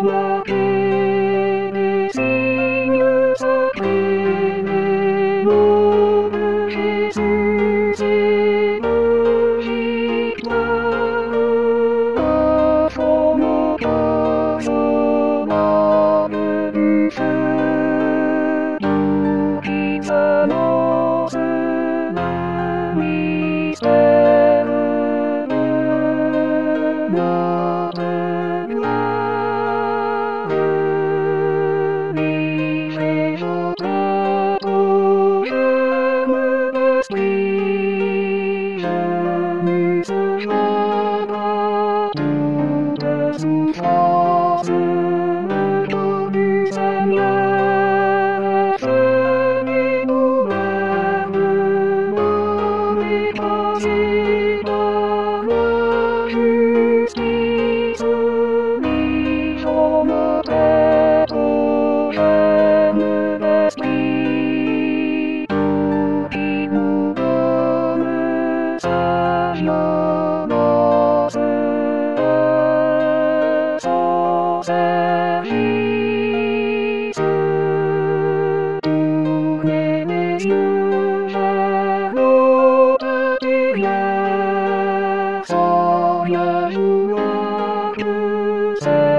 remarquer des signes sacrés, les mots de Jésus et logique d'un formant raisonnable du feu, d'où il s'annonce le mystère de notre gloire. Livrez votre tête au germe d'esprit, jeune se joindra toute souffrance, le jour du Seigneur. Venez nous-mêmes, écrasés par la justice, livrons nos têtes au germe d'esprit, pour qu'il nous donne sa violence, son service. Tournez les yeux vers l'autre derrière, soyez joueurs que c'est